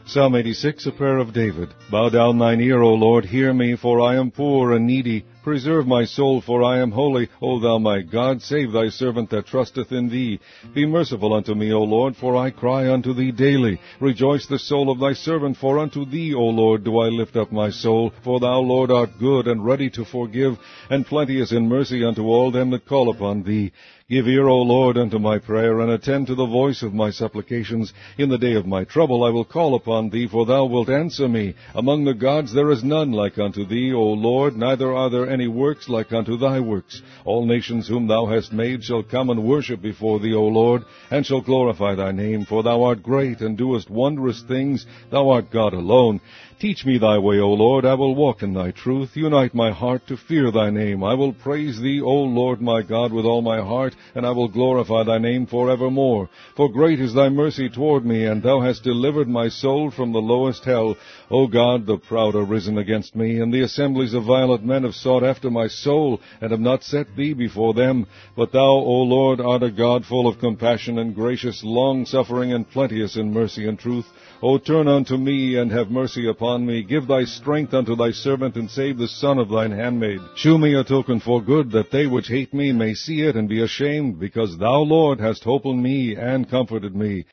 Psalm 86, a prayer of David. Bow down thine ear, O Lord, hear me, for I am poor and needy. Preserve my soul, for I am holy. O thou my God, save thy servant that trusteth in thee. Be merciful unto me, O Lord, for I cry unto thee daily. Rejoice the soul of thy servant, for unto thee, O Lord, do I lift up my soul. For thou, Lord, art good and ready to forgive, and plenteous in mercy unto all them that call upon thee. Give ear, O Lord, unto my prayer, and attend to the voice of my supplications. In the day of my trouble I will call upon thee, for thou wilt answer me. Among the gods there is none like unto thee, O Lord, neither are there any works like unto thy works. All nations whom thou hast made shall come and worship before thee, O Lord, and shall glorify thy name, for thou art great, and doest wondrous things. Thou art God alone. Teach me thy way, O Lord, I will walk in thy truth. Unite my heart to fear thy name. I will praise thee, O Lord my God, with all my heart, and I will glorify thy name forevermore. For great is thy mercy toward me, and thou hast delivered my soul from the lowest hell. O God, the proud are risen against me, and the assemblies of violent men have sought after my soul, and have not set thee before them. But thou, O Lord, art a God full of compassion and gracious, long-suffering, and plenteous in mercy and truth. O turn unto me, and have mercy upon me. Give thy strength unto thy servant, and save the son of thine handmaid. Shew me a token for good, that they which hate me may see it and be ashamed, because thou, Lord, hast holpen me and comforted me.